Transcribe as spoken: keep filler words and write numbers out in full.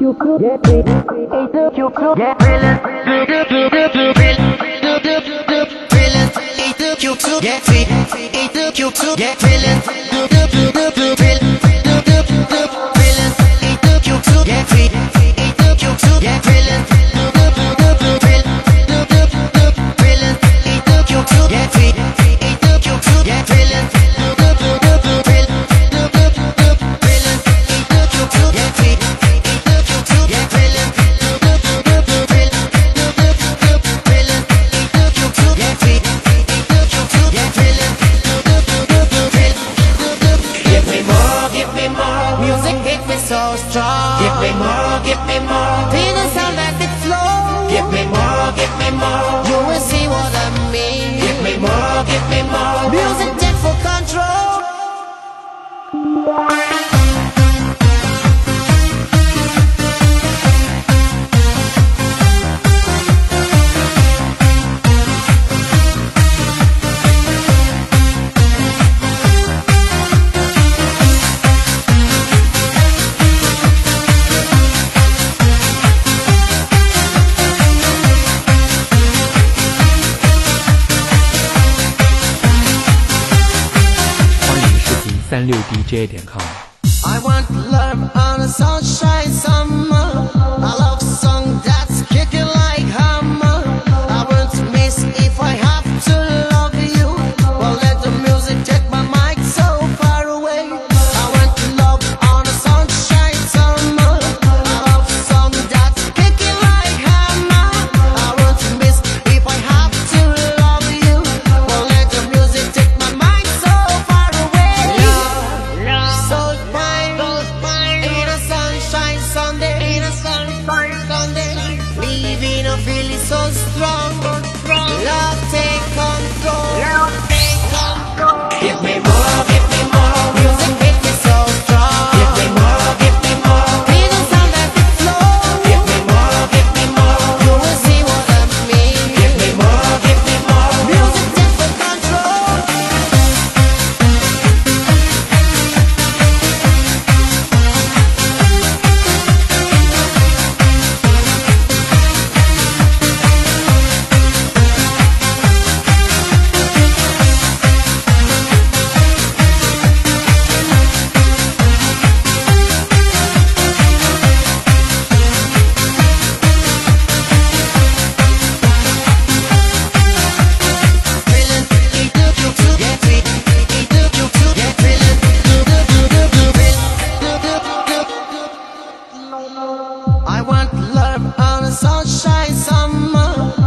you could get it, you could get feeling, you could get feeling, you could get feeling, you could get feeling, you could get feeling. So strong. Give me more, give me more. Feel the sound as it flows. Give me more, give me more. You will see what I mean. Give me more, give me more. Music take full control. 三六 D J 点 com。 I want love on a sunshine summer. I love song that's kicking like hammer. I won't miss if I have to love you. Well, let the music take my mind so far away. I want love on a sunshine summer. I love song that's kicking like hammer. I won't miss if I have to love you. Well, let the music take my mind so far away. So fine, in a sunshine Sunday, in a sunshine Sunday, leaving a feeling so strong. Love take control. Give me more, give me more. Music makes me so strong. Give me more, give me more. Feel the sound as it flows. Give me more, give me more. You will see what I mean. Give me more, give me more. Music takes full control. I want love on a sunshine summer.